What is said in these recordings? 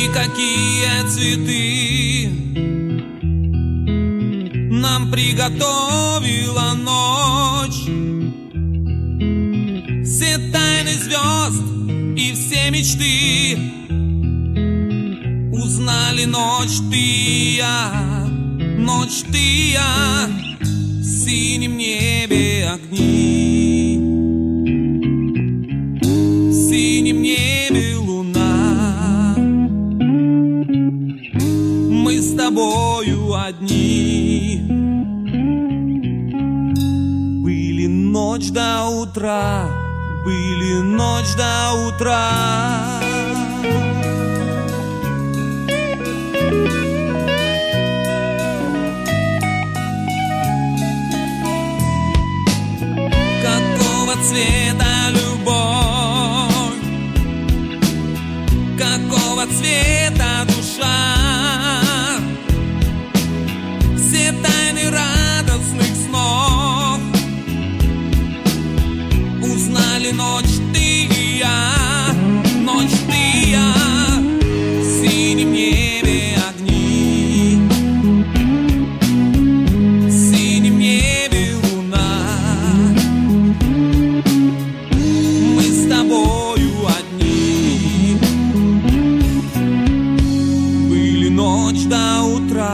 какие цветы нам приготовила ночь. Все тайны звезд и все мечты узнали ночь ты и я, ночь ты и я, в синем небе огни, в синем небе луна. Мы с тобою одни. Были ночь до утра, были ночь до утра. Какого цвета любовь, какого цвета душа? Все тайны радостных снов узнали ночь ты и я, ночь ты и я, в синем небе огни, в синем небе луна. Мы с тобою одни. Были ночь до утра,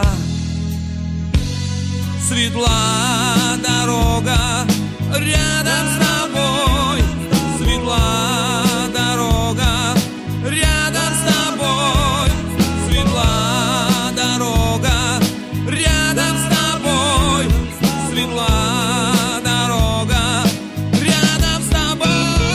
светла дорога рядом с тобой, светла дорога рядом с тобой, светла дорога рядом с тобой, светла дорога рядом с тобой.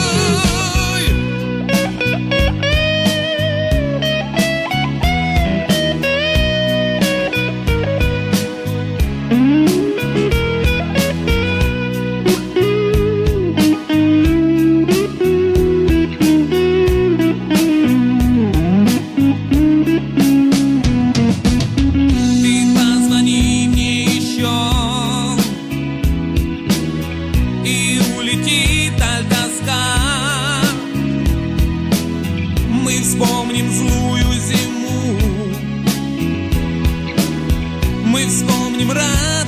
Вспомним злую зиму, мы вспомним радость.